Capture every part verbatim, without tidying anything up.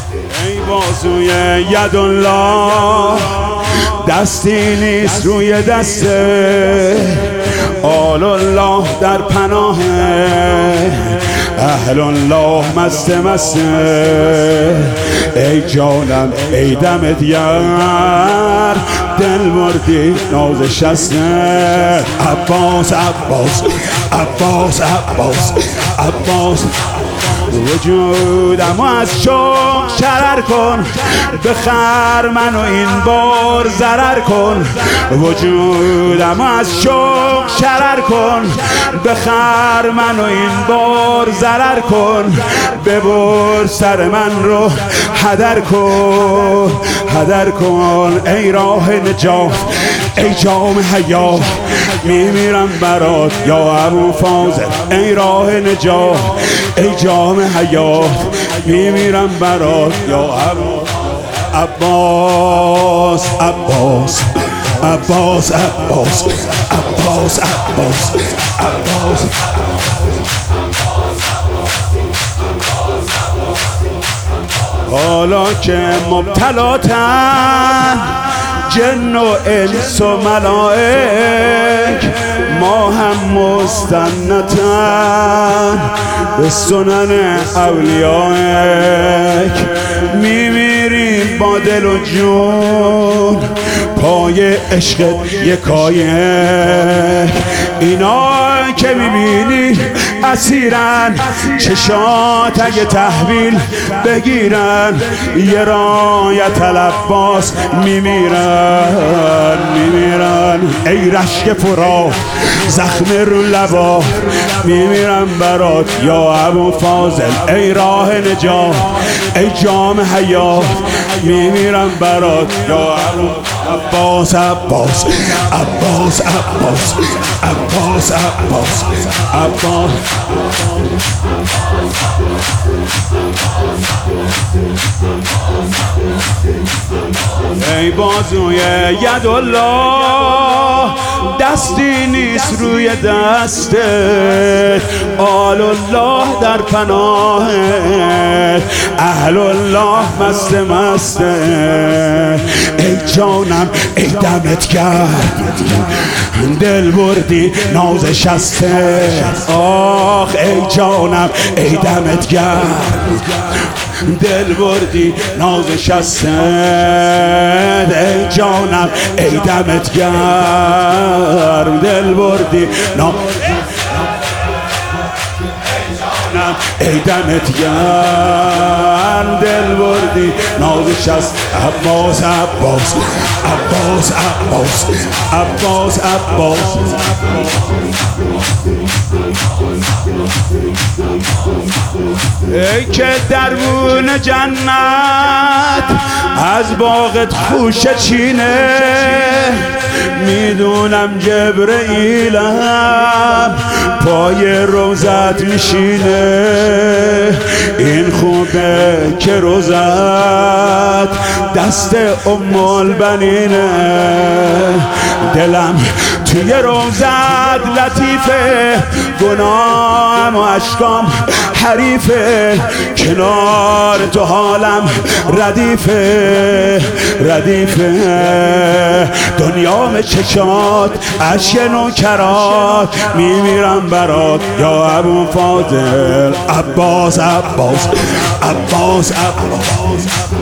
ای بازوی یدالله دستی نیست روی دسته، آل الله در پناه اهل الله مست مسته. ای جانم ای دم دیار دل مردی ناز شسته. عباس عباس عباس عباس عباس وجودم از شوق شرر کن، بخر منو این بار ضرر کن. وجودم از شوق شرر کن، بخر منو این بار ضرر کن. ببر سر من رو هدر کن هدر کن. ای راه نجات ای جام حیات میمیرم برات یا ابو فاضل. ای راه نجات ای جام حیات میمیرم برات یا ابو عباس عباس عباس عباس عباس عباس عباس. حالا که مبتلاتن جن و انس و ملائک، ما هم مستنتن به سنن اولیایک. میمیریم با دل و جون پای عشق یکایک. اینا که میبینی اسیرن، چشات اگه تحویل بگیرن یه رایت العباس میمیرن میمیرن. ای رشک فرات زخم رو لبا میمیرم برات یا ابو فاضل. ای راه نجات ای جام حیات میمیرم برات یا ابو عباس عباس عباس عباس عباس عباس عباس. ای بازوی یدالله دستی نیست روی دسته، آل الله در پناه اهل الله مست مسته. ای جانم ای دمت گرد دل بردی ناز شسته. آخ ای جانم ای دمت گرد دل بردی ناز شسته. ای جانم ای دمت گرم دل بردی ناز ای دمت گرم دل بردی ناز شست. عباس عباس عباس عباس عباس عباس. ای که درون جنت از باغت خوشه چینه، میدونم جبرئیلم پای روزت میشینه. این خوبه که روزت دست ام البنینه، دلم توی روزت لطیفه، گناهم و عشقام حریفه، کنار تو حالم ردیفه ردیفه. دنیام چشات عشق نوکرات میمیرم برات یا ابو فاضل. عباس عباس عباس عباس.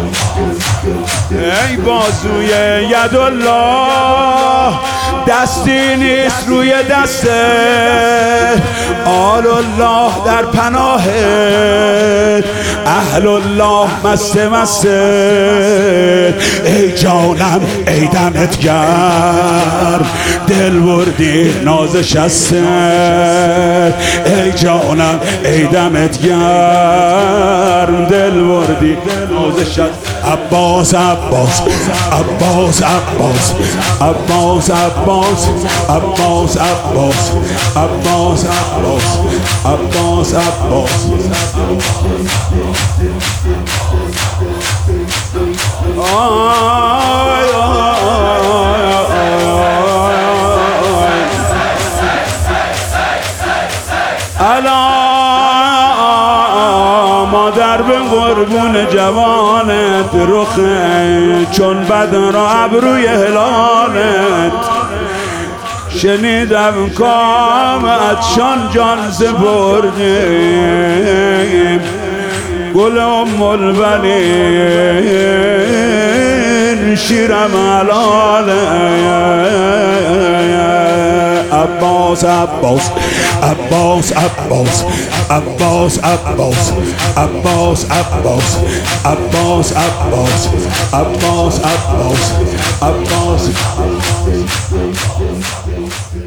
ای بازوی یدالله دستی نیست روی دسته، آل الله در پناهت اهل الله مست مسته. ای جانم ای دمت گرم دل بردی ناز شسته. ای جانم ای دمت گرم دل بردی ناز شسته. عباس عباس عباس عباس عباس عباس عباس عباس عباس عباس عباس عباس. الا مادر به قربون جوانت، رخ چون بدر و ابروی هلالت. شنیدم کامت شان جان سپردیم، گل ام البنین شیرم حلاله. عباس عباس عباس عباس عباس عباس عباس عباس عباس عباس عباس عباس عباس